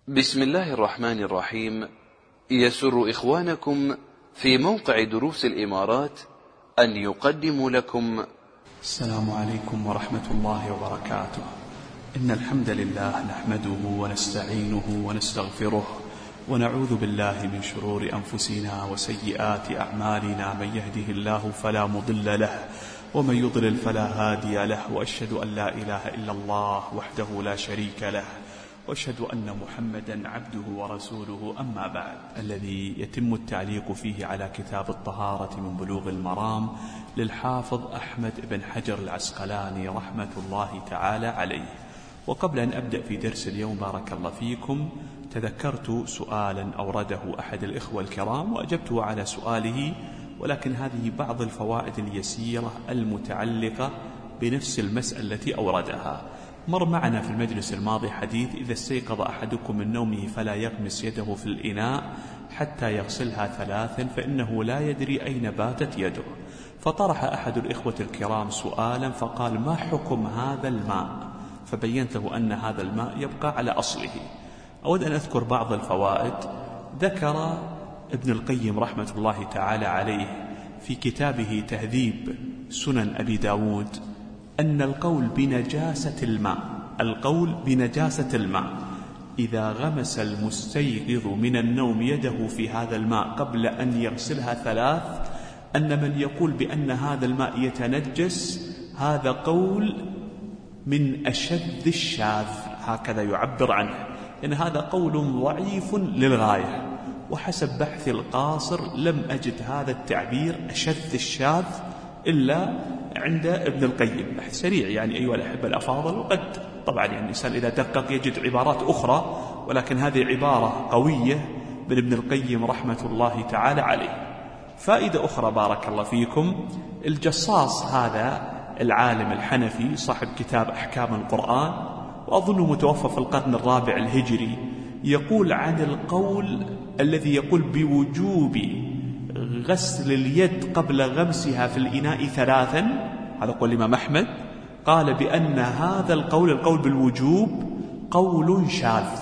بسم الله الرحمن الرحيم. يسر إخوانكم في موقع دروس الإمارات أن يقدموا لكم السلام عليكم ورحمة الله وبركاته. إن الحمد لله نحمده ونستعينه ونستغفره ونعوذ بالله من شرور أنفسنا وسيئات أعمالنا. من يهده الله فلا مضل له ومن يضلل فلا هادي له، وأشهد أن لا إله إلا الله وحده لا شريك له، وأشهد أن محمدا عبده ورسوله. أما بعد، الذي يتم التعليق فيه على كتاب الطهارة من بلوغ المرام للحافظ أحمد بن حجر العسقلاني رحمة الله تعالى عليه. وقبل أن أبدأ في درس اليوم بارك الله فيكم، تذكرت سؤالا أورده أحد الإخوة الكرام وأجبته على سؤاله، ولكن هذه بعض الفوائد اليسيرة المتعلقة بنفس المسألة التي أوردها. مر معنا في المجلس الماضي حديث: إذا استيقظ أحدكم من نومه فلا يغمس يده في الإناء حتى يغسلها ثلاثا فإنه لا يدري أين باتت يده. فطرح أحد الإخوة الكرام سؤالا فقال: ما حكم هذا الماء؟ فبينت له أن هذا الماء يبقى على أصله. أود أن أذكر بعض الفوائد. ذكر ابن القيم رحمة الله تعالى عليه في كتابه تهذيب سنن أبي داود أن القول بنجاسة الماء إذا غمس المستيقظ من النوم يده في هذا الماء قبل أن يغسلها ثلاث، أن من يقول بأن هذا الماء يتنجس هذا قول من أشد الشاذ، هكذا يعبر عنه، إن هذا قول ضعيف للغاية. وحسب بحث القاصر لم أجد هذا التعبير أشد الشاذ إلا عند ابن القيم. بحث سريع يعني أيها الأحبة الأفاضل، وقد طبعا يعني الإنسان إذا دقق يجد عبارات أخرى، ولكن هذه عبارة قوية من ابن القيم رحمة الله تعالى عليه. فائدة أخرى بارك الله فيكم: الجصاص هذا العالم الحنفي صاحب كتاب أحكام القرآن، وأظنه متوفى في القرن الرابع الهجري، يقول عن القول الذي يقول بوجوب غسل اليد قبل غمسها في الإناء ثلاثا، هذا قول الإمام أحمد، قال بأن هذا القول بالوجوب قول شاذ،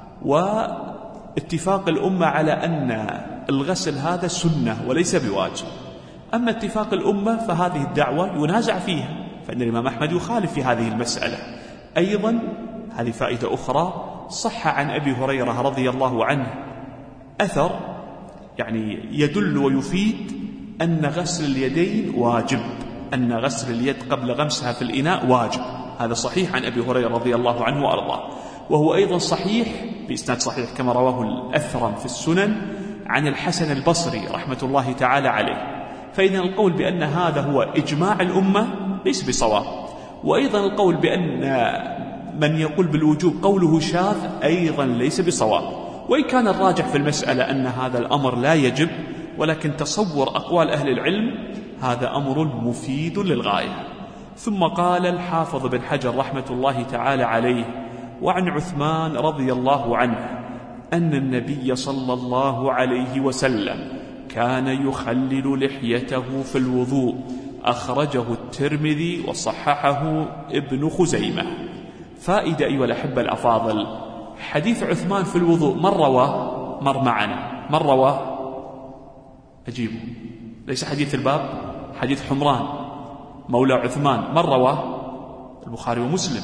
واتفاق الأمة على أن الغسل هذا سنة وليس بواجب. أما اتفاق الأمة فهذه الدعوة ينازع فيها، فإن الإمام أحمد يخالف في هذه المسألة. أيضا هذه فائدة أخرى: صح عن أبي هريرة رضي الله عنه أثر يعني يدل ويفيد أن غسل اليدين واجب، أن غسل اليد قبل غمسها في الإناء واجب. هذا صحيح عن أبي هريرة رضي الله عنه وأرضاه. وهو أيضا صحيح بإسناد صحيح كما رواه الأثرم في السنن عن الحسن البصري رحمة الله تعالى عليه. فإن القول بأن هذا هو إجماع الأمة ليس بصواب، وأيضا القول بأن من يقول بالوجوب قوله شاذ أيضا ليس بصواب. وإن كان الراجح في المسألة أن هذا الأمر لا يجب، ولكن تصور أقوال أهل العلم هذا أمر مفيد للغاية. ثم قال الحافظ بن حجر رحمة الله تعالى عليه: وعن عثمان رضي الله عنه أن النبي صلى الله عليه وسلم كان يخلل لحيته في الوضوء. أخرجه الترمذي وصححه ابن خزيمة. فائدة أيها الأحبة الأفاضل: حديث عثمان في الوضوء مر معنا، من رواه؟ أجيبه، ليس حديث الباب، حديث حمران مولى عثمان، من رواه؟ البخاري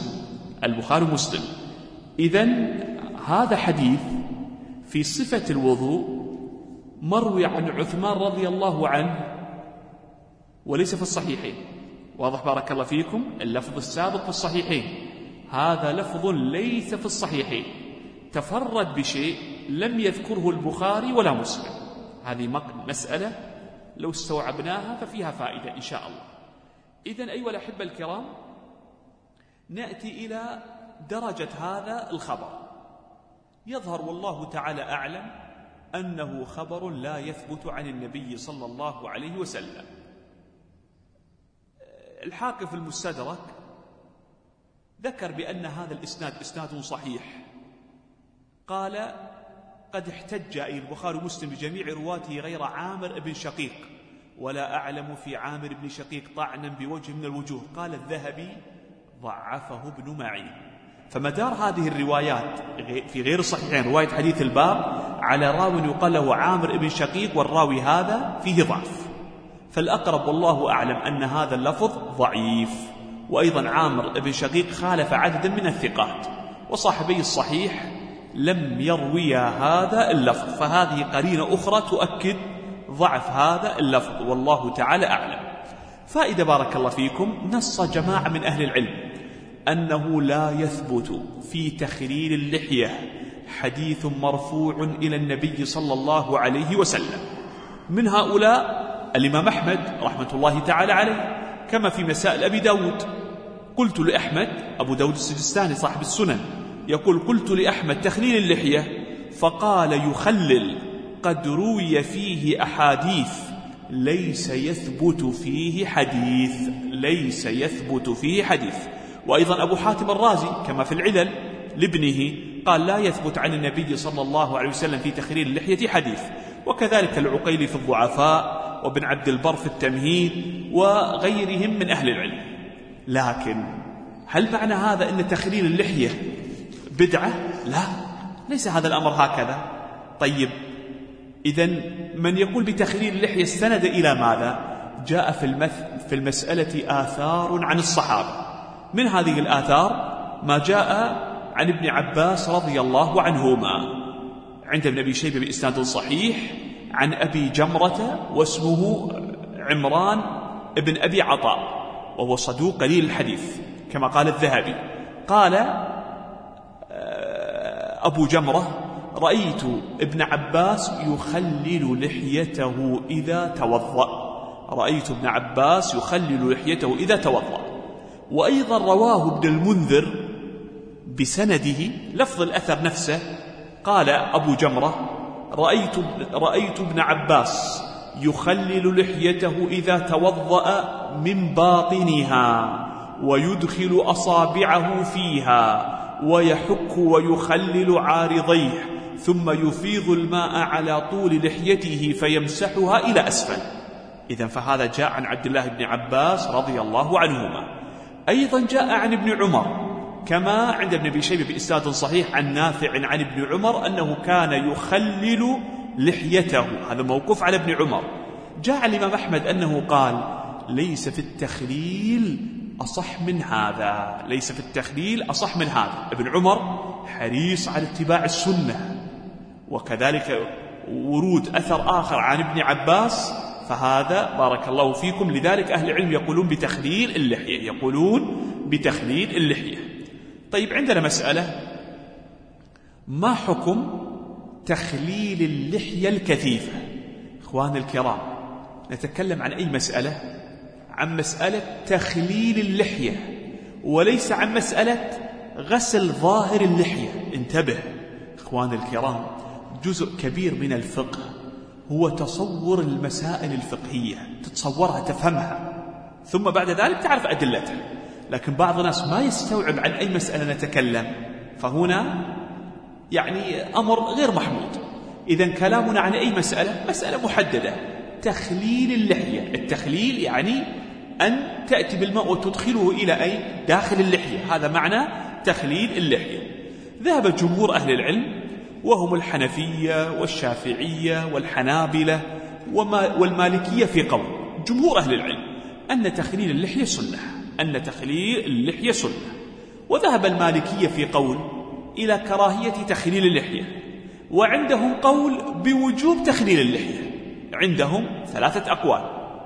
ومسلم. إذن هذا حديث في صفة الوضوء مروي عن عثمان رضي الله عنه وليس في الصحيحين. واضح بارك الله فيكم؟ اللفظ السابق في الصحيحين، هذا لفظ ليس في الصحيحين، تفرد بشيء لم يذكره البخاري ولا مسلم. هذه مسألة لو استوعبناها ففيها فائدة إن شاء الله. إذن أيها الأحبة الكرام، نأتي إلى درجة هذا الخبر. يظهر والله تعالى أعلم أنه خبر لا يثبت عن النبي صلى الله عليه وسلم. الحاكم في المستدرك ذكر بأن هذا الإسناد إسناد صحيح، قال: قد احتج أي البخاري ومسلم بجميع رواته غير عامر بن شقيق، ولا أعلم في عامر بن شقيق طعنا بوجه من الوجوه. قال الذهبي: ضعفه ابن معين. فمدار هذه الروايات في غير الصحيحين، رواية حديث الباب، على راو يقال له عامر بن شقيق، والراوي هذا فيه ضعف. فالأقرب والله أعلم أن هذا اللفظ ضعيف. وأيضا عامر بن شقيق خالف عددا من الثقات، وصاحبي الصحيح لم يرويا هذا اللفظ، فهذه قرينة أخرى تؤكد ضعف هذا اللفظ، والله تعالى أعلم. فائدة بارك الله فيكم: نص جماعة من أهل العلم أنه لا يثبت في تخليل اللحية حديث مرفوع إلى النبي صلى الله عليه وسلم. من هؤلاء الإمام أحمد رحمة الله تعالى عليه، كما في مسائل أبي داود. قلت لأحمد، أبو داود السجستاني صاحب السنن يقول: قلت لأحمد تخليل اللحية، فقال: يخلل قد روي فيه أحاديث ليس يثبت فيه حديث، ليس يثبت فيه حديث. وأيضا أبو حاتم الرازي كما في العلل لابنه قال: لا يثبت عن النبي صلى الله عليه وسلم في تخليل اللحية حديث. وكذلك العقيلي في الضعفاء، وابن عبد البر في التمهيد، وغيرهم من أهل العلم. لكن هل معنى هذا أن تخليل اللحية بدعة؟ لا، ليس هذا الأمر هكذا. طيب، إذن من يقول بتخليل اللحية استند إلى ماذا؟ جاء في المسألة آثار عن الصحابة. من هذه الآثار ما جاء عن ابن عباس رضي الله عنهما عند ابن أبي شيبة بإسناد صحيح، عن أبي جمرة واسمه عمران ابن أبي عطاء، وهو صدوق قليل الحديث كما قال الذهبي. قال أبو جمرة: رأيت ابن عباس يخلل لحيته إذا توضأ، رأيت ابن عباس يخلل لحيته إذا توضأ. وأيضا رواه ابن المنذر بسنده لفظ الأثر نفسه، قال أبو جمرة: رأيت ابن عباس يخلل لحيته إذا توضأ من باطنها ويدخل أصابعه فيها ويحك ويخلل عارضيه، ثم يفيض الماء على طول لحيته فيمسحها إلى أسفل. إذن فهذا جاء عن عبد الله بن عباس رضي الله عنهما. أيضا جاء عن ابن عمر كما عند ابن أبي شيبة بإسناد صحيح عن نافع عن ابن عمر أنه كان يخلل لحيته، هذا موقوف على ابن عمر. جاء الإمام أحمد أنه قال: ليس في التخليل أصح من هذا، ليس في التخليل أصح من هذا. ابن عمر حريص على اتباع السنة، وكذلك ورود أثر آخر عن ابن عباس، فهذا بارك الله فيكم. لذلك أهل العلم يقولون بتخليل اللحية، يقولون بتخليل اللحية. طيب، عندنا مسألة: ما حكم تخليل اللحية الكثيفة؟ إخواني الكرام، نتكلم عن أي مسألة؟ عن مسألة تخليل اللحية، وليس عن مسألة غسل ظاهر اللحية. انتبه إخواني الكرام، جزء كبير من الفقه هو تصور المسائل الفقهية، تتصورها تفهمها، ثم بعد ذلك تعرف أدلتها. لكن بعض الناس ما يستوعب عن أي مسألة نتكلم، فهنا يعني أمر غير محمود. إذن كلامنا عن أي مسألة محددة: تخليل اللحية. التخليل يعني أن تأتي بالماء وتدخله إلى أي داخل اللحية، هذا معنى تخليل اللحية. ذهب جمهور أهل العلم، وهم الحنفية والشافعية والحنابلة والمالكية، في قول جمهور أهل العلم أن تخليل اللحية سنة، أن تخليل اللحية سنة. وذهب المالكية في قول إلى كراهية تخليل اللحية، وعندهم قول بوجوب تخليل اللحية، عندهم 3 أقوال.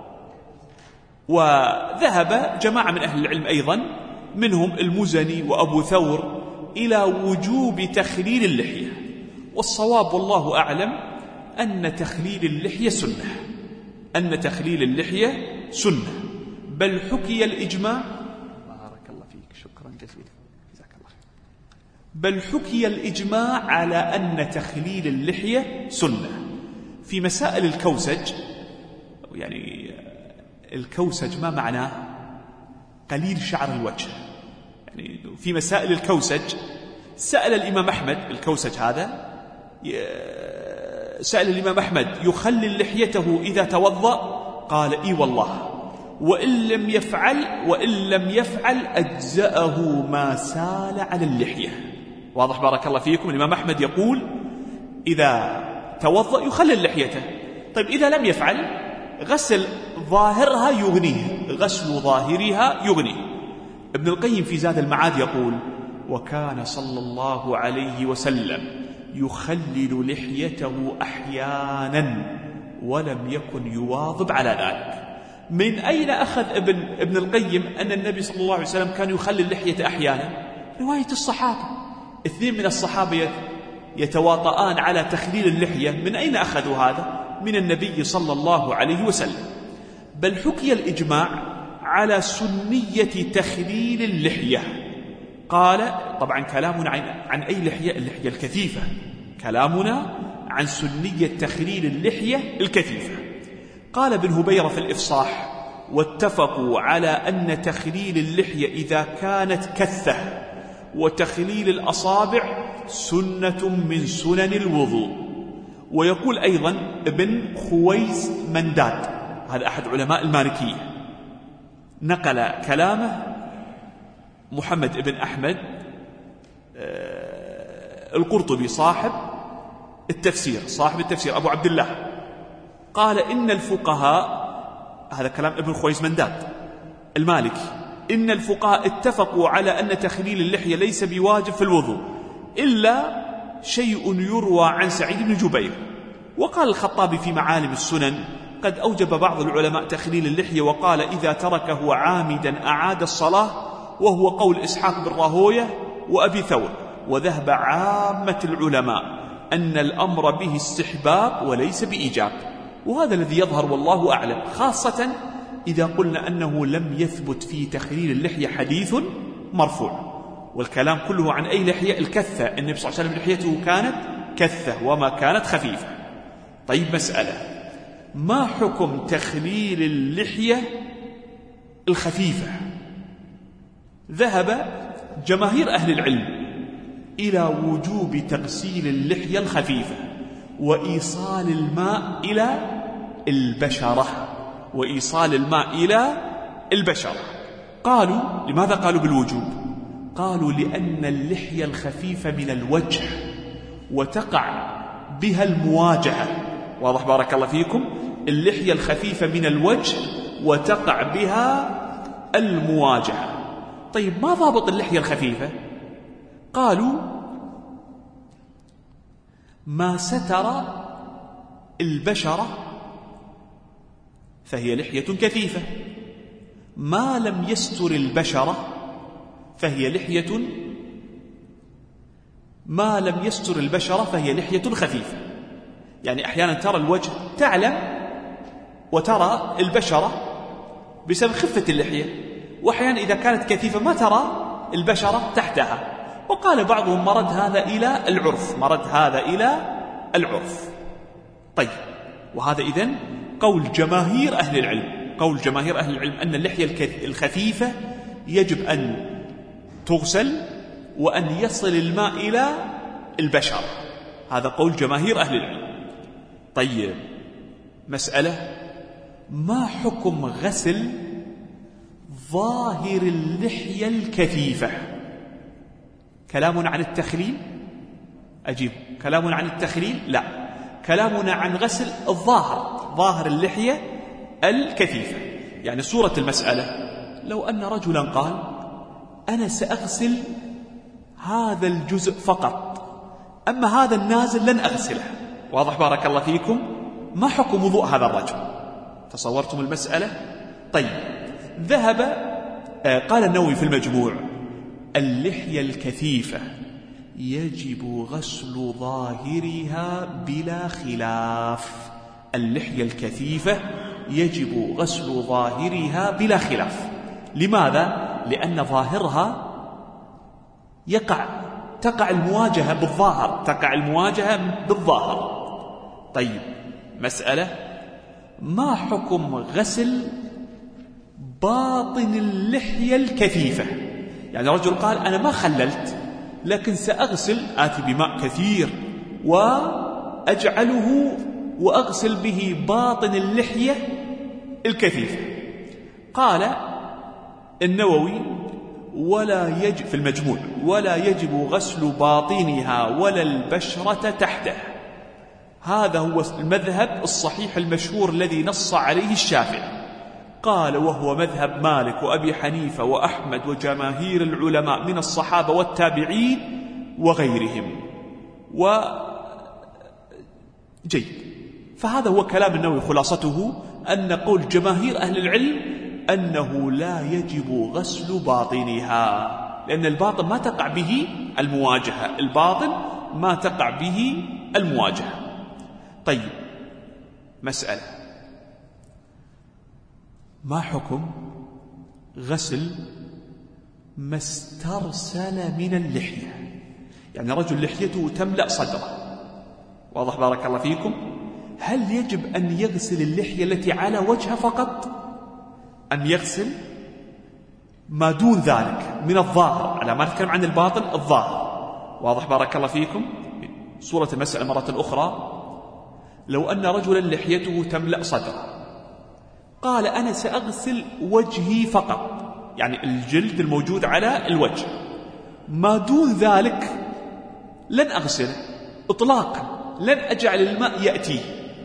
وذهب جماعة من أهل العلم أيضا منهم المزني وأبو ثور إلى وجوب تخليل اللحية. والصواب والله أعلم أن تخليل اللحية سنة، أن تخليل اللحية سنة، بل حكي الإجماع. بارك الله فيك، شكرا جزيلا، جزاك الله خير. بل حكي الإجماع على أن تخليل اللحية سنة. في مسائل الكوسج، يعني الكوسج ما معناه؟ قليل شعر الوجه. يعني في مسائل الكوسج سأل الإمام أحمد، الكوسج هذا سأل الإمام أحمد: يخلل لحيته إذا توضأ؟ قال: إي والله. وإن لم يفعل أجزأه ما سال على اللحية. واضح بارك الله فيكم؟ الإمام أحمد يقول إذا توضأ يخلل لحيته. طيب إذا لم يفعل غسل ظاهرها يغنيه، غسل ظاهرها يغنيه. ابن القيم في زاد المعاد يقول وكان صلى الله عليه وسلم يخلل لحيته أحيانا ولم يكن يواظب على ذلك. من أين أخذ ابن القيم أن النبي صلى الله عليه وسلم كان يخلل لحيته أحيانا؟ رواية الصحابة، 2 من الصحابة يتواطئان على تخليل اللحية. من أين أخذوا هذا؟ من النبي صلى الله عليه وسلم. بل حكي الإجماع على سنية تخليل اللحية. قال طبعا كلامنا عن أي لحية؟ اللحية الكثيفة. كلامنا عن سنية تخليل اللحية الكثيفة. قال ابن هبيرة في الإفصاح واتفقوا على أن تخليل اللحية إذا كانت كثة وتخليل الأصابع سنة من سنن الوضوء. ويقول أيضا ابن خويز منداد، هذا أحد علماء المالكية، نقل كلامه محمد بن أحمد القرطبي صاحب التفسير أبو عبد الله، قال إن الفقهاء، هذا كلام ابن خويز منداد المالكي، إن الفقهاء اتفقوا على أن تخليل اللحية ليس بواجب في الوضوء إلا شيء يروى عن سعيد بن جبير. وقال الخطابي في معالم السنن قد أوجب بعض العلماء تخليل اللحية وقال إذا تركه عامدا أعاد الصلاة، وهو قول إسحاق بن راهويه وأبي ثور. وذهب عامة العلماء أن الأمر به استحباب وليس بإيجاب، وهذا الذي يظهر والله أعلم، خاصة إذا قلنا أنه لم يثبت في تخليل اللحية حديث مرفوع. والكلام كله عن أي لحية؟ الكثة. النبي صلى الله عليه وسلم لحيته كانت كثة وما كانت خفيفة. طيب مسألة، ما حكم تخليل اللحية الخفيفة؟ ذهب جماهير أهل العلم إلى وجوب تغسيل اللحية الخفيفة وإيصال الماء إلى البشرة. قالوا لماذا قالوا بالوجوب؟ قالوا لأن اللحية الخفيفة من الوجه وتقع بها المواجهة. واضح بارك الله فيكم؟ اللحية الخفيفة من الوجه وتقع بها المواجهة. طيب ما ضابط اللحية الخفيفة؟ قالوا ما ستر البشرة فهي لحية كثيفة، ما لم يستر البشرة فهي لحية خفيفة. يعني أحيانا ترى الوجه تعلم وترى البشرة بسبب خفة اللحية، وأحيانا إذا كانت كثيفة ما ترى البشرة تحتها. وقال بعضهم مرد هذا إلى العرف. طيب، وهذا إذن قول جماهير أهل العلم أن اللحية الخفيفة يجب أن تغسل وأن يصل الماء إلى البشرة. هذا قول جماهير أهل العلم. طيب مسألة، ما حكم غسل ظاهر اللحية الكثيفة؟ كلامنا عن التخليل؟ أجيب، كلامنا عن التخليل؟ لا، كلامنا عن غسل ظاهر اللحية الكثيفة. يعني صورة المسألة لو أن رجلا قال أنا سأغسل هذا الجزء فقط، أما هذا النازل لن أغسله. واضح بارك الله فيكم؟ ما حكم وضوء هذا الرجل؟ تصورتم المسألة؟ طيب، قال النووي في المجموع اللحية الكثيفة يجب غسل ظاهرها بلا خلاف. اللحية الكثيفة يجب غسل ظاهرها بلا خلاف. لماذا؟ لأن ظاهرها تقع المواجهة بالظاهر. طيب مسألة، ما حكم غسل باطن اللحية الكثيفة؟ يعني رجل قال أنا ما خللت لكن سأغسل، آتي بماء كثير وأجعله وأغسل به باطن اللحية الكثيفة. قال النووي ولا يجب في المجموع ولا يجب غسل باطنها ولا البشرة تحته. هذا هو المذهب الصحيح المشهور الذي نص عليه الشافعي. قال وهو مذهب مالك وأبي حنيفة وأحمد وجماهير العلماء من الصحابة والتابعين وغيرهم. جيد. فهذا هو كلام النووي، خلاصته أن قول جماهير أهل العلم أنه لا يجب غسل باطنها، لأن الباطن ما تقع به المواجهة، الباطن ما تقع به المواجهة. طيب، مسألة: ما حكم غسل ما استرسل من اللحية؟ يعني رجل لحيته تملأ صدره، واضح بارك الله فيكم، هل يجب أن يغسل اللحية التي على وجهه فقط، أن يغسل ما دون ذلك من الظاهر؟ على ما نتكلم عن الباطن، الظاهر. واضح بارك الله فيكم. صورة المسألة مرة أخرى: لو أن رجلا لحيته تملأ صدره قال أنا سأغسل وجهي فقط، يعني الجلد الموجود على الوجه، ما دون ذلك لن أغسله إطلاقا، لن أجعل الماء يأتيه.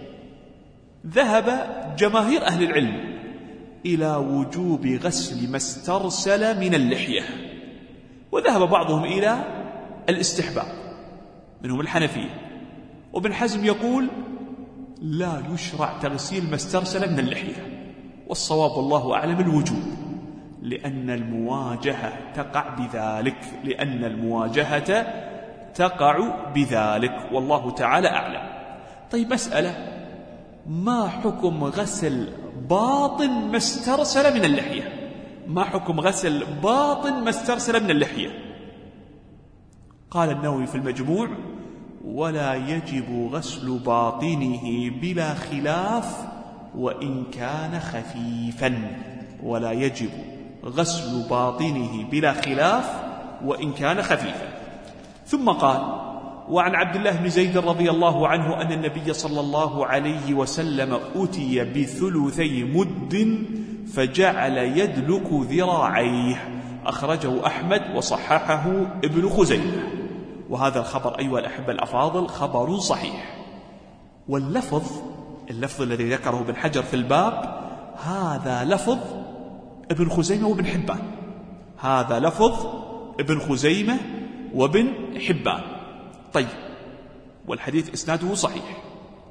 ذهب جماهير أهل العلم إلى وجوب غسل ما استرسل من اللحية، وذهب بعضهم إلى الاستحباب، منهم الحنفية. وابن حزم يقول لا يشرع تغسيل ما استرسل من اللحية، والصواب والله أعلم الوجوب، لأن المواجهة تقع بذلك، لأن المواجهة تقع بذلك، والله تعالى أعلم. طيب، مسألة: ما حكم غسل باطن ما استرسل من اللحية؟ ما حكم غسل باطن ما استرسل من اللحية؟ قال النووي في المجموع: ولا يجب غسل باطنه بلا خلاف وإن كان خفيفا. ولا يجب غسل باطنه بلا خلاف وإن كان خفيفا. ثم قال: وعن عبد الله بن زيد رضي الله عنه أن النبي صلى الله عليه وسلم أتي بثلثي مد فجعل يدلك ذراعيه. أخرجه أحمد وصححه ابن خزيمة. وهذا الخبر أيها الأحبة الأفاضل خبر صحيح. واللفظ الذي ذكره ابن حجر في الباب هذا لفظ ابن خزيمة وابن حبان، هذا لفظ ابن خزيمة وابن حبان. طيب، والحديث إسناده صحيح.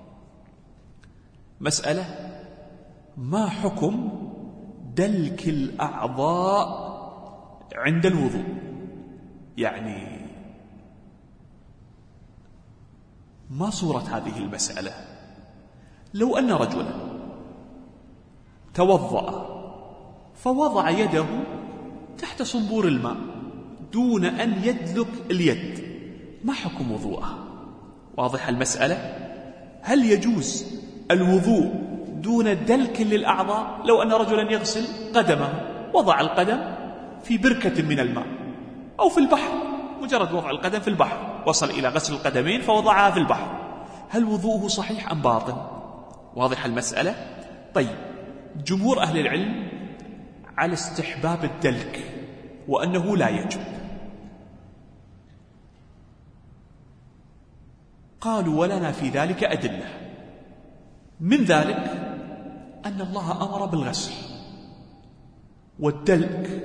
مسألة: ما حكم دلك الأعضاء عند الوضوء؟ يعني ما صورة هذه المسألة؟ لو أن رجلا توضأ فوضع يده تحت صنبور الماء دون أن يدلك اليد، ما حكم وضوءه؟ واضح المسألة؟ هل يجوز الوضوء دون دلك للأعضاء؟ لو أن رجلا يغسل قدمه، وضع القدم في بركة من الماء أو في البحر، مجرد وضع القدم في البحر، وصل إلى غسل القدمين فوضعها في البحر، هل وضوءه صحيح أم باطل؟ واضح المسألة؟ طيب، جمهور أهل العلم على استحباب الدلك وأنه لا يجب. قالوا ولنا في ذلك أدلة، من ذلك أن الله أمر بالغسل، والدلك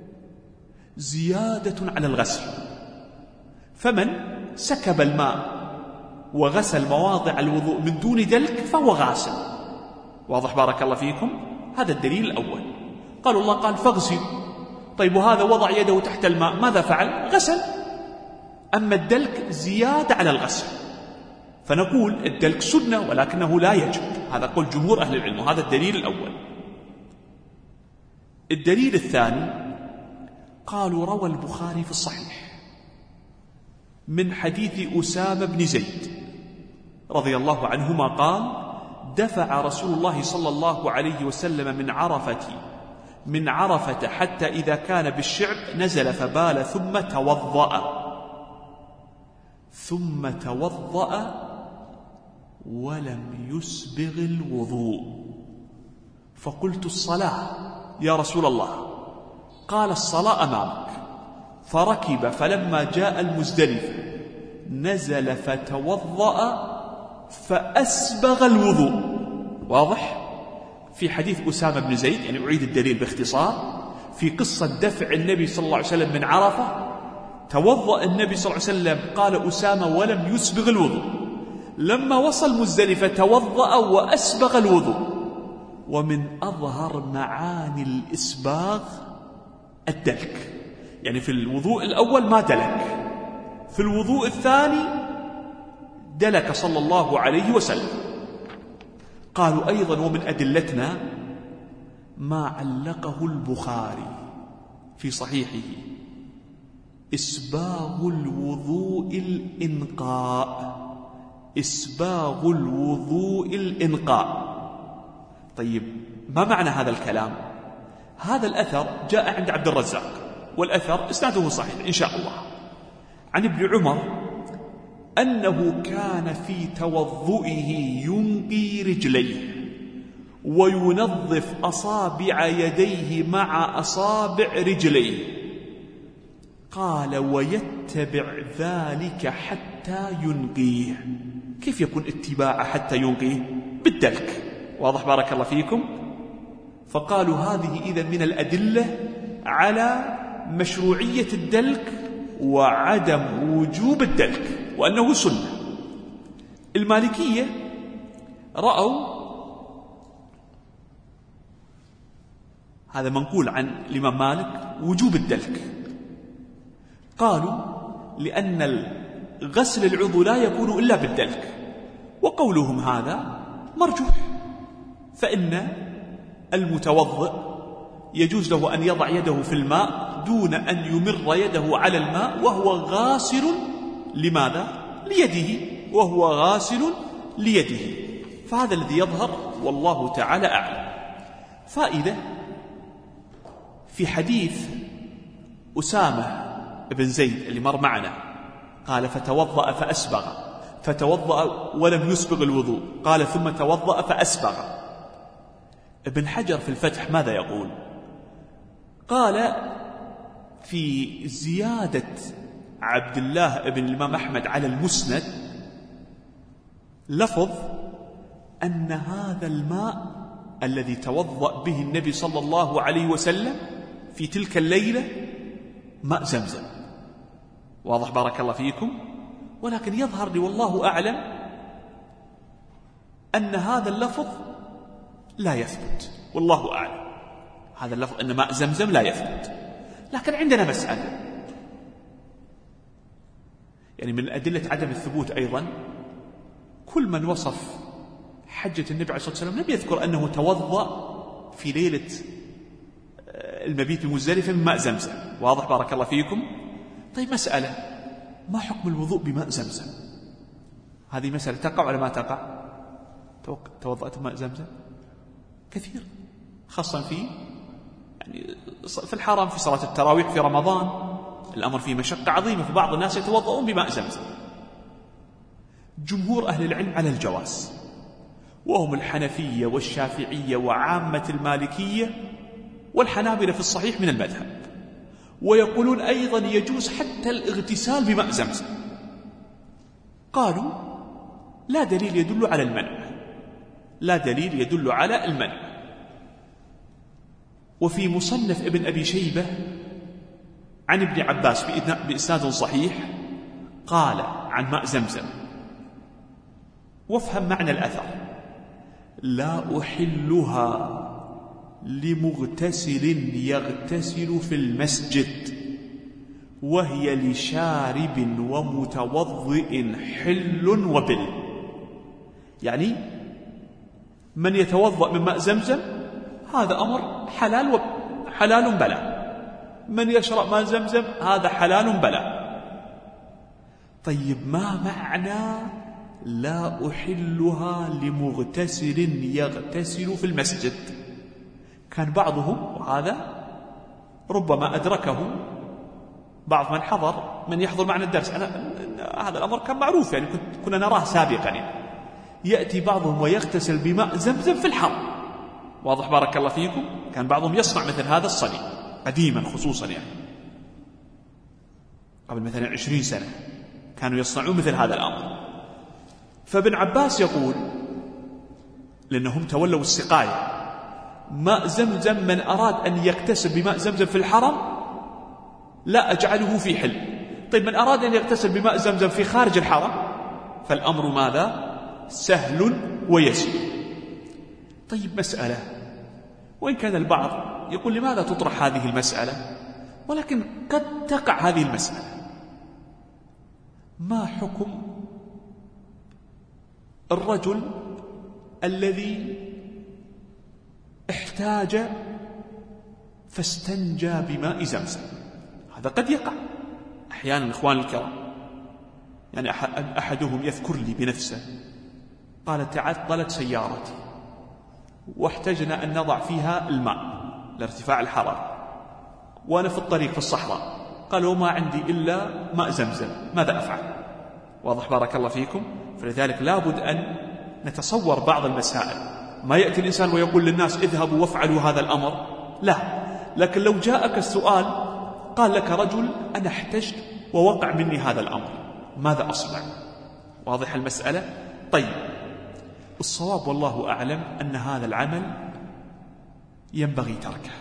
زيادة على الغسل، فمن سكب الماء وغسل مواضع الوضوء من دون دلك فهو غاسل. واضح بارك الله فيكم؟ هذا الدليل الأول. قالوا الله قال فاغسلوا. طيب، وهذا وضع يده تحت الماء ماذا فعل؟ غسل. أما الدلك زيادة على الغسل، فنقول الدلك سنة ولكنه لا يجب. هذا قول جمهور أهل العلم، وهذا الدليل الأول. الدليل الثاني، قالوا روى البخاري في الصحيح من حديث أسامة بن زيد رضي الله عنهما قال: دفع رسول الله صلى الله عليه وسلم من عرفة حتى إذا كان بالشعب نزل فبال ثم توضأ ولم يسبغ الوضوء، فقلت الصلاة، يا رسول الله؟ قال الصلاة أمامك. فركب، فلما جاء المزدلفة نزل فتوضأ فأسبغ الوضوء. واضح؟ في حديث أسامة بن زيد، يعني أعيد الدليل باختصار، في قصة دفع النبي صلى الله عليه وسلم من عرفة، توضأ النبي صلى الله عليه وسلم قال أسامة ولم يسبغ الوضوء. لما وصل مزدلفة توضأ وأسبغ الوضوء. ومن أظهر معاني الإسباغ الدلك، يعني في الوضوء الأول ما دلك، في الوضوء الثاني دلك صلى الله عليه وسلم. قالوا أيضا ومن أدلتنا ما علقه البخاري في صحيحه: إسباغ الوضوء الإنقاء. إسباغ الوضوء الإنقاء. طيب ما معنى هذا الكلام؟ هذا الأثر جاء عند عبد الرزاق، والأثر إسناده صحيح إن شاء الله، عن ابن عمر أنه كان في توضئه ينقي رجليه وينظف أصابع يديه مع أصابع رجليه. قال ويتبع ذلك حتى ينقيه. كيف يكون اتباع حتى ينقيه؟ بالدلك. واضح بارك الله فيكم؟ فقالوا هذه إذن من الأدلة على مشروعية الدلك وعدم وجوب الدلك، وأنه سنة. المالكية رأوا، هذا منقول عن الإمام مالك، وجوب الدلك. قالوا لأن غسل العضو لا يكون إلا بالدلك، وقولهم هذا مرجوح، فإن المتوضئ يجوز له أن يضع يده في الماء دون أن يمر يده على الماء وهو غاسل لماذا؟ ليده، وهو غاسل ليده. فهذا الذي يظهر والله تعالى أعلم. فائدة في حديث أسامة بن زيد اللي مر معنا، قال فتوضأ فأسبغ، فتوضأ ولم يسبغ الوضوء، قال ثم توضأ فأسبغ. ابن حجر في الفتح ماذا يقول؟ قال في زيادة عبد الله بن الإمام أحمد على المسند لفظ أن هذا الماء الذي توضأ به النبي صلى الله عليه وسلم في تلك الليلة ماء زمزم. واضح بارك الله فيكم؟ ولكن يظهر لي والله أعلم أن هذا اللفظ لا يثبت، والله أعلم. هذا اللفظ أن ماء زمزم لا يثبت. لكن عندنا مسألة، يعني من أدلة عدم الثبوت أيضا كل من وصف حجة النبي عليه الصلاة والسلام لم يذكر أنه توضأ في ليلة المبيت بمزدلفة من ماء زمزم. واضح بارك الله فيكم؟ طيب مسألة، ما حكم الوضوء بماء زمزم؟ هذه مسألة تقع ولا ما تقع؟ توضأت بماء زمزم كثير، خاصة في الحرم، في صلاة التراويح في رمضان الأمر فيه مشقة عظيمة، فبعض الناس يتوضؤون بماء زمزم. جمهور أهل العلم على الجواز، وهم الحنفية والشافعية وعامة المالكية والحنابلة في الصحيح من المذهب، ويقولون أيضا يجوز حتى الاغتسال بماء زمزم. قالوا لا دليل يدل على المنع، لا دليل يدل على المنع. وفي مصنف ابن أبي شيبة عن ابن عباس بإسناد صحيح قال عن ماء زمزم، وافهم معنى الأثر: لا أحلها لمغتسل يغتسل في المسجد وهي لشارب ومتوضئ حل وبل. يعني من يتوضأ من ماء زمزم هذا أمر حلال بلا، من يشرب ماء زمزم هذا حلال بلا. طيب ما معنى لا أحلها لمغتسل يغتسل في المسجد؟ كان بعضهم، وهذا ربما أدركه بعض من حضر، من يحضر معنا الدرس، هذا الأمر كان معروف، يعني كنا نراه سابقا، يعني يأتي بعضهم ويغتسل بماء زمزم في الحرم، واضح بارك الله فيكم؟ كان بعضهم يصنع مثل هذا الصنيع قديما، خصوصا قبل مثلا 20 سنة كانوا يصنعون مثل هذا الأمر. فابن عباس يقول، لأنهم تولوا السقاية، ماء زمزم من أراد أن يغتسل بماء زمزم في الحرم لا أجعله في حل. طيب من أراد أن يغتسل بماء زمزم في خارج الحرم فالأمر ماذا؟ سهل ويسير. طيب مسألة، وإن كان البعض يقول لماذا تطرح هذه المسألة، ولكن قد تقع هذه المسألة. ما حكم الرجل الذي احتاج فاستنجى بماء زمزم؟ هذا قد يقع أحيانا إخوان الكرام. يعني أحدهم يذكر لي بنفسه قال تعطلت سيارتي واحتجنا أن نضع فيها الماء لارتفاع الحرارة، وأنا في الطريق في الصحراء، قالوا ما عندي إلا ماء زمزم، ماذا أفعل؟ واضح بارك الله فيكم؟ فلذلك لابد أن نتصور بعض المسائل. ما يأتي الإنسان ويقول للناس اذهبوا وافعلوا هذا الأمر، لا. لكن لو جاءك السؤال قال لك رجل أنا احتجت ووقع مني هذا الأمر، ماذا أصنع؟ واضح المسألة؟ طيب الصواب والله أعلم أن هذا العمل ينبغي تركه،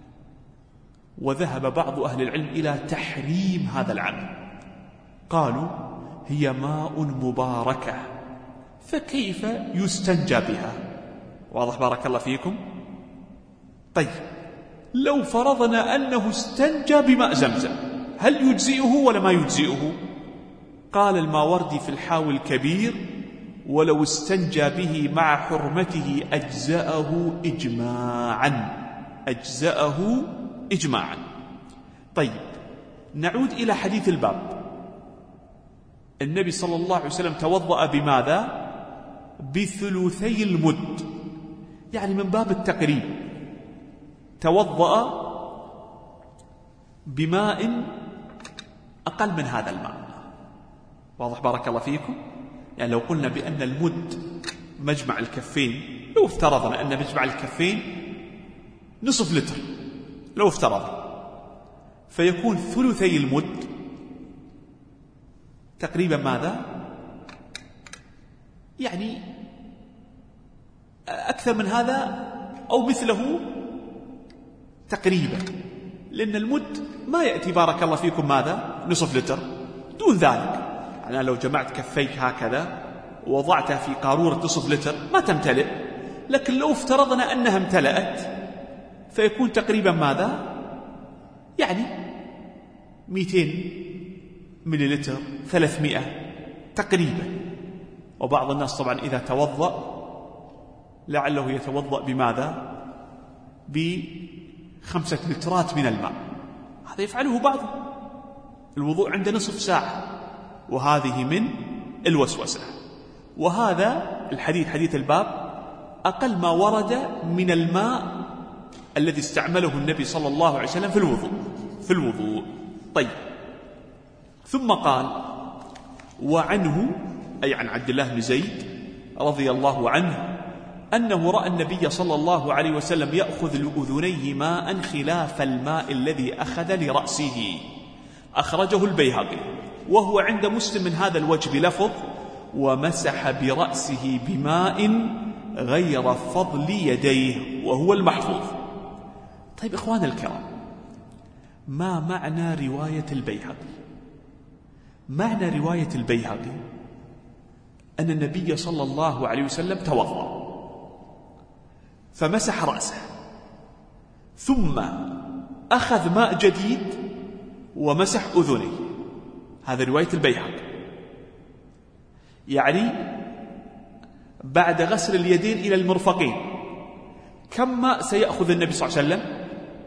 وذهب بعض أهل العلم إلى تحريم هذا العمل. قالوا هي ماء مباركة فكيف يستنجى بها؟ واضح بارك الله فيكم؟ طيب لو فرضنا أنه استنجى بماء زمزم هل يجزئه ولا ما يجزئه؟ قال الماوردي في الحاوي الكبير ولو استنجى به مع حرمته أجزأه إجماعا، أجزأه إجماعا. طيب نعود إلى حديث الباب. النبي صلى الله عليه وسلم توضأ بماذا؟ بثلثي المد، يعني من باب التقريب توضأ بماء أقل من هذا الماء. واضح بارك الله فيكم؟ يعني لو قلنا بأن المد مجمع الكفين، لو افترضنا أن مجمع الكفين نصف لتر، لو افترضنا فيكون ثلثي المد تقريبا ماذا؟ يعني أكثر من هذا أو مثله تقريبا، لأن المد ما يأتي بارك الله فيكم ماذا؟ نصف لتر، دون ذلك. أنا لو جمعت كفيك هكذا ووضعتها في قارورة نصف لتر ما تمتلئ، لكن لو افترضنا أنها امتلأت فيكون تقريبا ماذا؟ يعني 200 مليلتر، 300 تقريبا. وبعض الناس طبعا إذا توضأ لعله يتوضأ بماذا؟ ب5 لترات من الماء، هذا يفعله بعض. الوضوء عنده نصف ساعة، وهذه من الوسوسة. وهذا الحديث حديث الباب أقل ما ورد من الماء الذي استعمله النبي صلى الله عليه وسلم في الوضوء. طيب ثم قال وعنه أي عن عبد الله بن زيد رضي الله عنه أنه رأى النبي صلى الله عليه وسلم يأخذ لأذنيه ماء خلاف الماء الذي أخذ لرأسه. أخرجه البيهقي، وهو عند مسلم من هذا الوجه بلفظ ومسح برأسه بماء غير فضل يديه، وهو المحفوظ. طيب إخوان الكرام، ما معنى رواية البيهقي؟ معنى رواية البيهقي أن النبي صلى الله عليه وسلم توضأ فمسح رأسه ثم أخذ ماء جديد ومسح أذنيه. هذا رواية البيهقي. يعني بعد غسل اليدين إلى المرفقين كم ماء سيأخذ النبي صلى الله عليه وسلم؟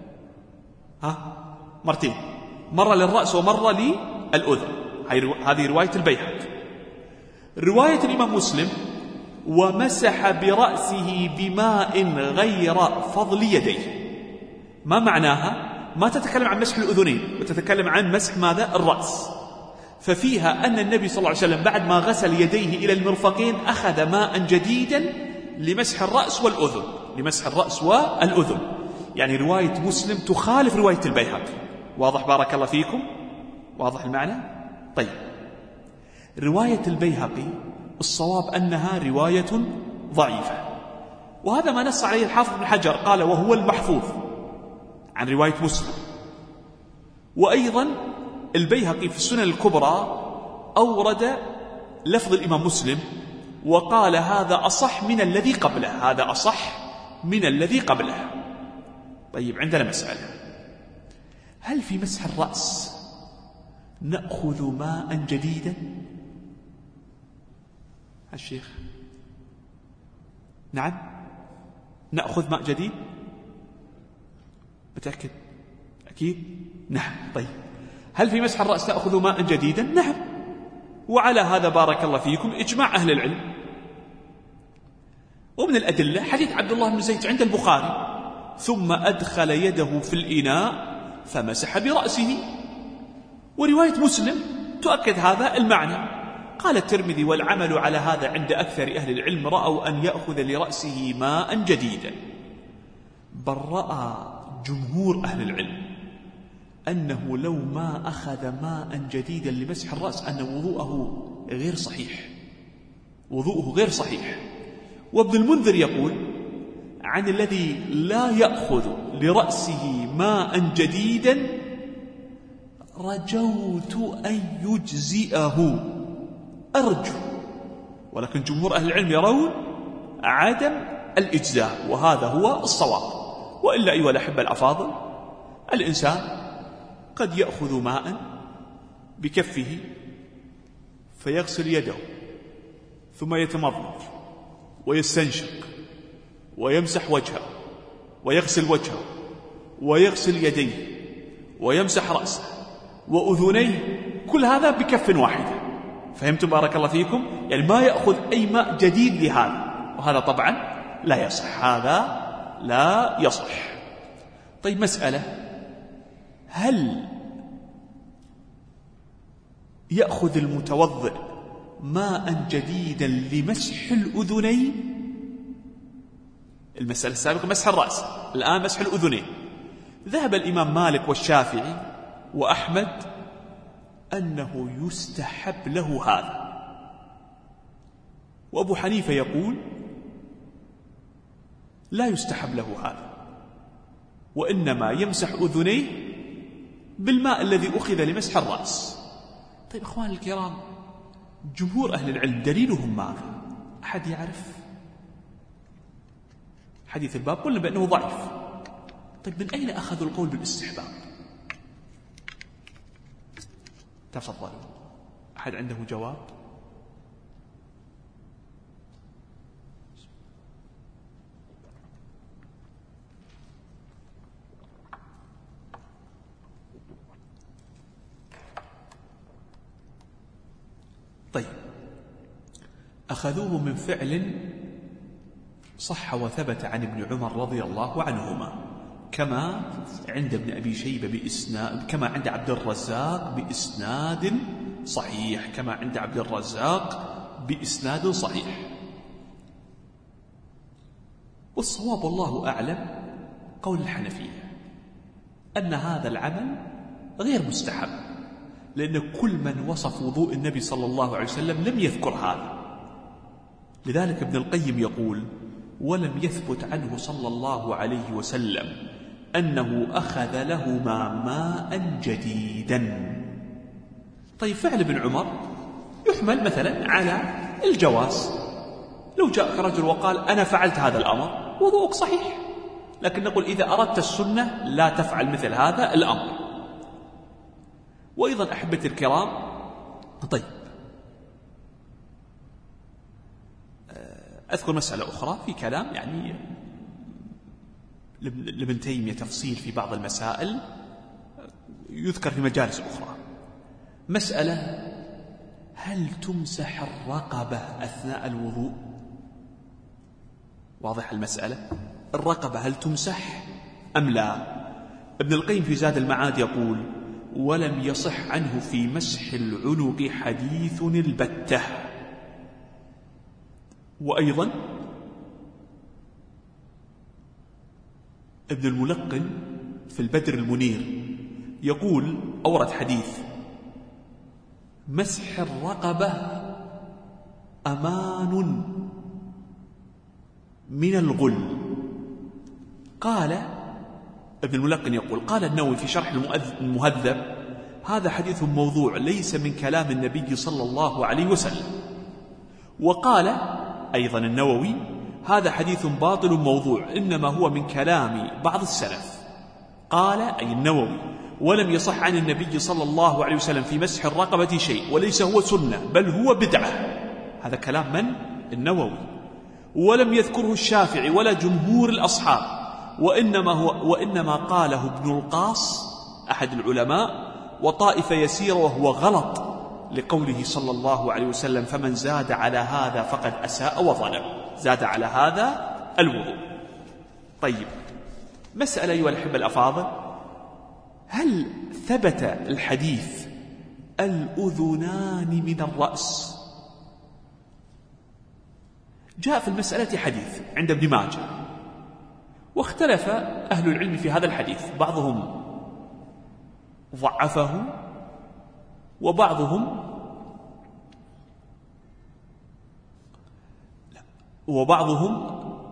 مرتين، مرة للرأس ومرة للأذن. هذه رواية البيهقي. رواية الإمام مسلم ومسح برأسه بماء غير فضل يديه. ما معناها؟ ما تتكلم عن مسح الأذنين وتتكلم عن مسح ماذا؟ الرأس. ففيها أن النبي صلى الله عليه وسلم بعد ما غسل يديه إلى المرفقين أخذ ماء جديدا لمسح الرأس والأذن. لمسح الرأس والأذن، يعني رواية مسلم تخالف رواية البيهقي. واضح بارك الله فيكم؟ واضح المعنى؟ طيب، رواية البيهقي الصواب أنها رواية ضعيفة، وهذا ما نص عليه الحافظ بن حجر، قال وهو المحفوظ عن رواية مسلم. وأيضا البيهقي في السنن الكبرى أورد لفظ الإمام مسلم وقال هذا أصح من الذي قبله، هذا أصح من الذي قبله. طيب، عندنا مسألة، هل في مسح الرأس نأخذ ماء جديدا؟ الشيخ نعم، نأخذ ماء جديد؟ متأكد؟ أكيد؟ نعم. طيب، هل في مسح الرأس نأخذ ماء جديدا؟ نعم. وعلى هذا بارك الله فيكم إجماع أهل العلم. ومن الأدلة حديث عبد الله بن زيد عند البخاري: ثم أدخل يده في الإناء فمسح برأسه. ورواية مسلم تؤكد هذا المعنى. قال الترمذي: والعمل على هذا عند أكثر أهل العلم، رأوا أن يأخذ لرأسه ماء جديدا. بل رأى جمهور أهل العلم أنه لو ما أخذ ماء جديدا لمسح الرأس أن وضوءه غير صحيح، وضوءه غير صحيح. وابن المنذر يقول عن الذي لا يأخذ لرأسه ماء جديدا: رجوت أن يجزئه، أرجو. ولكن جمهور أهل العلم يرون عدم الإجزاء، وهذا هو الصواب. وإلا أيها الأحبة الأفاضل، الإنسان قد يأخذ ماء بكفه فيغسل يده ثم يتمضمض ويستنشق ويمسح وجهه ويغسل وجهه ويغسل يديه ويمسح رأسه وأذنيه، كل هذا بكف واحدة. فهمتم بارك الله فيكم؟ يعني ما يأخذ أي ماء جديد لهذا، وهذا طبعا لا يصح، هذا لا يصح. طيب، مسألة: هل يأخذ المتوضئ ماء جديدا لمسح الأذنين؟ المسألة السابقة مسح الرأس، الآن مسح الأذنين. ذهب الإمام مالك والشافعي وأحمد أنه يستحب له هذا، وأبو حنيفة يقول لا يستحب له هذا، وإنما يمسح أذنيه بالماء الذي أخذ لمسح الرأس. طيب إخوان الكرام، جمهور أهل العلم دليلهم ماذا؟ أحد يعرف؟ حديث الباب قلنا بأنه ضعيف. طيب، من أين أخذوا القول بالاستحباب؟ تفضلوا، أحد عنده جواب؟ طيب، أخذوه من فعل صح وثبت عن ابن عمر رضي الله عنهما، كما عند ابن أبي شيبة بإسناد، كما عند عبد الرزاق بإسناد صحيح، كما عند عبد الرزاق بإسناد صحيح. والصواب والله أعلم قول الحنفية أن هذا العمل غير مستحب، لأن كل من وصف وضوء النبي صلى الله عليه وسلم لم يذكر هذا. لذلك ابن القيم يقول: ولم يثبت عنه صلى الله عليه وسلم أنه أخذ لهما ماء جديدا. طيب، فعل ابن عمر يحمل مثلا على الجواز. لو جاءك رجل وقال أنا فعلت هذا الأمر، وضوءك صحيح، لكن نقول إذا أردت السنة لا تفعل مثل هذا الأمر. وأيضا أحبتي الكرام، طيب، أذكر مسألة أخرى في كلام يعني لابن تيمية تفصيل في بعض المسائل يذكر في مجالس أخرى. مسألة: هل تمسح الرقبة أثناء الوضوء؟ واضح المسألة؟ الرقبة هل تمسح أم لا؟ ابن القيم في زاد المعاد يقول: ولم يصح عنه في مسح العنق حديث البتة. وأيضا ابن الملقن في البدر المنير يقول، أورد حديث: مسح الرقبة أمان من الغل. قال ابن الملقن يقول: قال النووي في شرح المهذب: هذا حديث موضوع ليس من كلام النبي صلى الله عليه وسلم. وقال أيضا النووي: هذا حديث باطل موضوع، إنما هو من كلام بعض السلف. قال أي النووي: ولم يصح عن النبي صلى الله عليه وسلم في مسح الرقبة شيء، وليس هو سنة بل هو بدعة. هذا كلام من؟ النووي. ولم يذكره الشافعي ولا جمهور الأصحاب، وإنما قاله ابن القاص أحد العلماء وطائفة يسيرة، وهو غلط لقوله صلى الله عليه وسلم: فمن زاد على هذا فقد أساء وظلم. زاد على هذا الوضوء. طيب، مسألة أيها الأحبة الأفاضل: هل ثبت الحديث الأذنان من الرأس؟ جاء في المسألة حديث عند ابن ماجه، واختلف أهل العلم في هذا الحديث، بعضهم ضعفه وبعضهم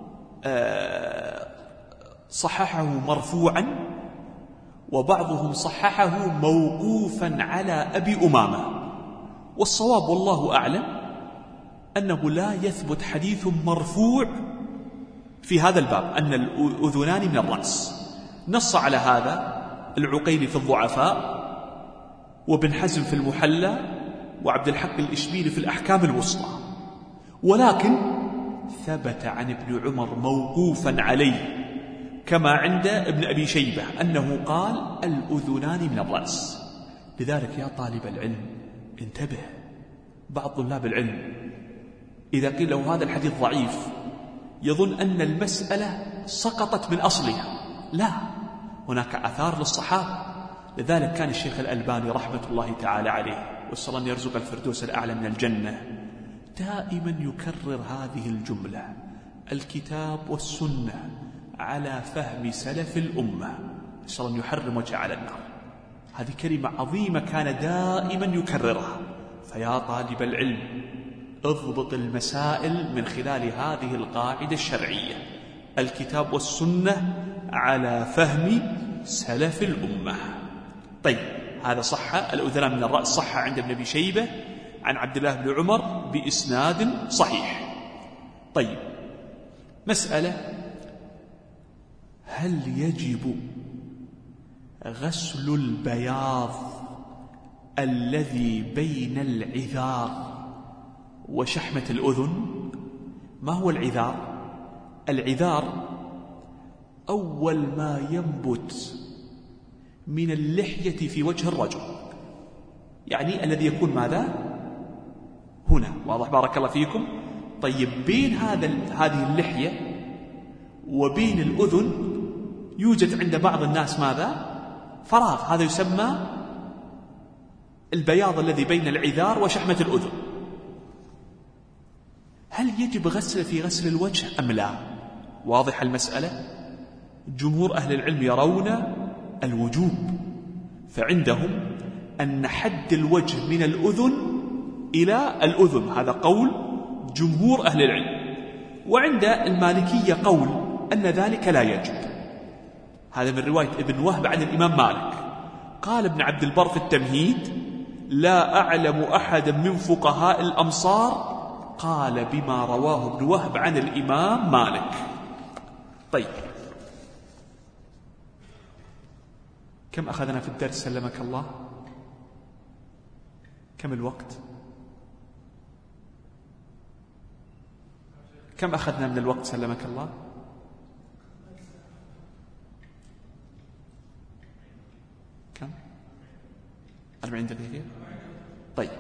صححه مرفوعا، وبعضهم صححه موقوفا على أبي أمامة. والصواب والله أعلم أنه لا يثبت حديث مرفوع في هذا الباب أن الأذنان من الرأس. نص على هذا العقيلي في الضعفاء، وابن حزم في المحلى، وعبد الحق الإشبيلي في الأحكام الوسطى. ولكن ثبت عن ابن عمر موقوفا عليه كما عند ابن أبي شيبة أنه قال: الأذنان من الرأس. لذلك يا طالب العلم انتبه. بعض طلاب العلم إذا قيل له هذا الحديث ضعيف يظن أن المسألة سقطت من أصلها. لا، هناك آثار للصحابة. لذلك كان الشيخ الألباني رحمة الله تعالى عليه، وصلى أن يرزق الفردوس الأعلى من الجنة، دائما يكرر هذه الجملة: الكتاب والسنة على فهم سلف الأمة، صلى أن يحرم وجه على النار. هذه كلمة عظيمة كان دائما يكررها. فيا طالب العلم اضبط المسائل من خلال هذه القاعدة الشرعية: الكتاب والسنة على فهم سلف الأمة. طيب، هذا صح. الأذنان من الرأس صح عند ابن أبي شيبة عن عبد الله بن عمر بإسناد صحيح. طيب، مسألة: هل يجب غسل البياض الذي بين العذار وشحمة الأذن؟ ما هو العذار؟ العذار أول ما ينبت من اللحية في وجه الرجل، يعني الذي يكون ماذا؟ هنا. واضح؟ بارك الله فيكم. طيب، بين هذه اللحية وبين الأذن يوجد عند بعض الناس ماذا؟ فراغ. هذا يسمى البياض الذي بين العذار وشحمة الأذن. هل يجب غسل الوجه أم لا؟ واضح المسألة. جمهور أهل العلم يرون الوجوب، فعندهم أن حد الوجه من الأذن إلى الأذن، هذا قول جمهور أهل العلم. وعند المالكية قول أن ذلك لا يجب. هذا من رواية ابن وهب عن الإمام مالك. قال ابن عبد البر في التمهيد: لا أعلم أحدا من فقهاء الأمصار قال بما رواه ابن وهب عن الإمام مالك. طيب، كم أخذنا في الدرس سلمك الله؟ كم الوقت؟ كم أخذنا من الوقت سلمك الله؟ كم؟ 40 دقيقة. طيب،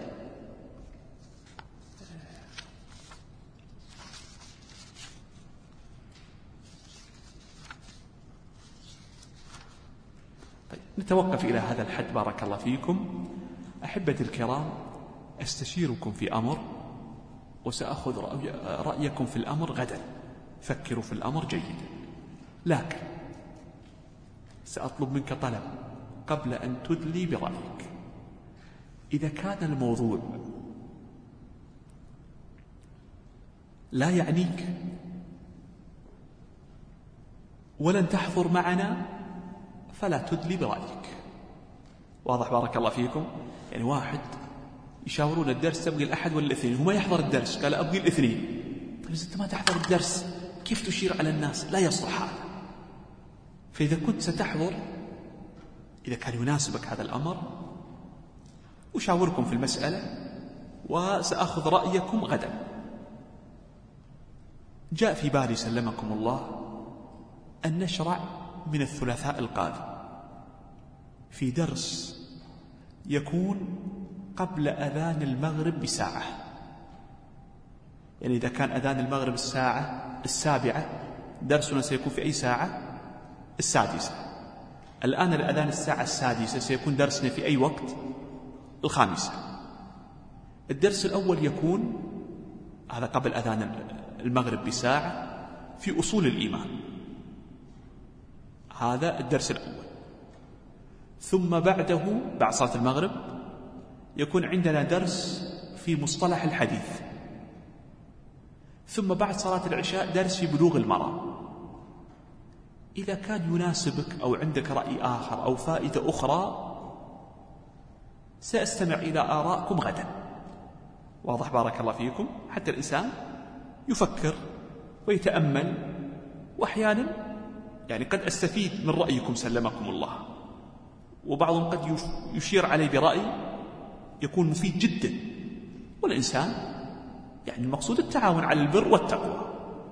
نتوقف إلى هذا الحد. بارك الله فيكم. أحبتي الكرام، أستشيركم في أمر وسأخذ رأيكم في الأمر غدا. فكروا في الأمر جيدا. لكن سأطلب منك طلب قبل أن تدلي برأيك. إذا كان الموضوع لا يعنيك ولن تحضر معنا فلا تدلي برأيك. واضح بارك الله فيكم؟ يعني واحد يشاورون الدرس تبغي الأحد ولا الاثنين، هو ما يحضر الدرس، قال أبغي الاثنين. طيب إذا أنت ما تحضر الدرس كيف تشير على الناس؟ لا يصلح هذا. فإذا كنت ستحضر، إذا كان يناسبك هذا الأمر، أشاوركم في المسألة وسأخذ رأيكم غدا. جاء في بالي سلمكم الله أن نشرع من الثلاثاء القادم في درس يكون قبل أذان المغرب بساعة. يعني إذا كان أذان المغرب الساعة 7، درسنا سيكون في أي ساعة؟ 6. الآن الأذان الساعة 6، سيكون درسنا في أي وقت؟ 5. الدرس الأول يكون هذا قبل أذان المغرب بساعة في أصول الإيمان، هذا الدرس الأول. ثم بعده بعد صلاة المغرب يكون عندنا درس في مصطلح الحديث. ثم بعد صلاة العشاء درس في بلوغ المرام. إذا كان يناسبك أو عندك رأي آخر أو فائدة أخرى سأستمع إلى آرائكم غدا. واضح بارك الله فيكم؟ حتى الإنسان يفكر ويتأمل، وأحيانا يعني قد أستفيد من رأيكم سلمكم الله، وبعضهم قد يشير علي برأي يكون مفيد جدا. والإنسان يعني المقصود التعاون على البر والتقوى.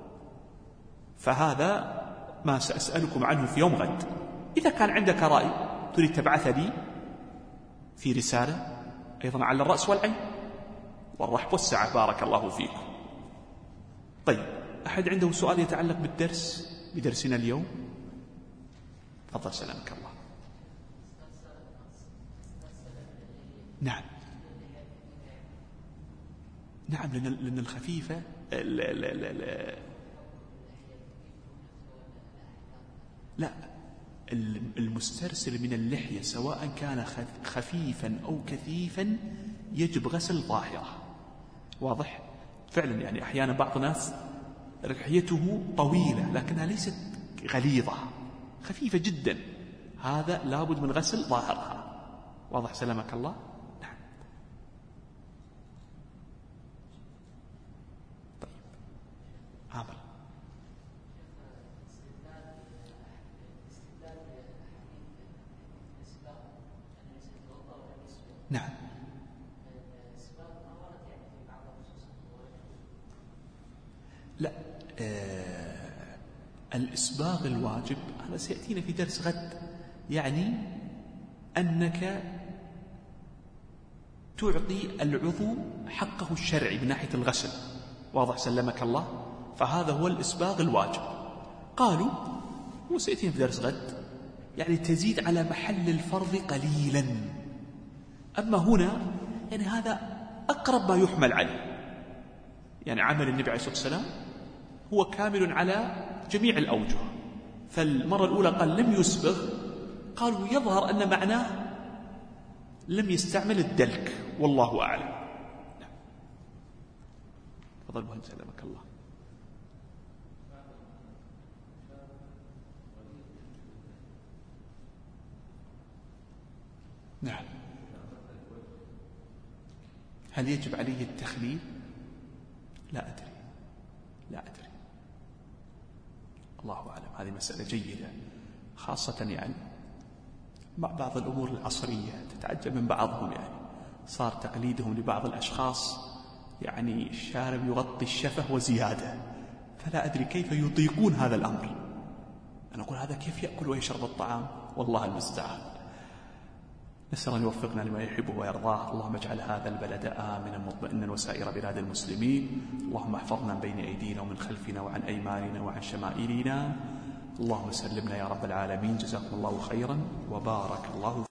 فهذا ما سأسألكم عنه في يوم غد. إذا كان عندك رأي تريد تبعث لي في رسالة أيضا على الرأس والعين والرحب والسعة بارك الله فيكم. طيب، أحد عنده سؤال يتعلق بدرسنا اليوم؟ تفضل سلامك الله. نعم نعم، لأن الخفيفة لا، المسترسل من اللحية سواء كان خفيفا أو كثيفا يجب غسل ظاهرة. واضح؟ فعلا يعني أحيانا بعض الناس لحيته طويلة لكنها ليست غليظة، خفيفة جدا، هذا لابد من غسل ظاهرها. واضح سلامك الله؟ نعم. طيب عامل. نعم. لا، الإسباغ الواجب هذا سيأتينا في درس غد، يعني أنك تعطي العضو حقه الشرعي من ناحية الغسل. واضح سلمك الله؟ فهذا هو الإسباغ الواجب. قالوا وسيأتينا في درس غد يعني تزيد على محل الفرض قليلا. أما هنا يعني هذا أقرب ما يحمل عليه، يعني عمل النبي عليه الصلاة والسلام هو كامل على جميع الأوجه. فالمرة الأولى قال لم يسبغ، قالوا يظهر أن معناه لم يستعمل الدلك، والله أعلم. تفضل مهندس سلمك الله. نعم. هل يجب عليه التخليل؟ لا أدري، الله أعلم. هذه مسألة جيدة، خاصة يعني مع بعض الأمور العصرية تتعجب من بعضهم، يعني صار تقليدهم لبعض الأشخاص يعني الشارب يغطي الشفة وزيادة، فلا أدري كيف يطيقون هذا الأمر. أنا أقول هذا كيف يأكل ويشرب الطعام؟ والله المستعان. نسأل أن يوفقنا لما يحبه ويرضاه. اللهم اجعل هذا البلد آمنا مطمئنا وسائر بلاد المسلمين. اللهم احفظنا من بين أيدينا ومن خلفنا وعن أيماننا وعن شمائلنا. اللهم سلمنا يا رب العالمين. جزاكم الله خيرا وبارك الله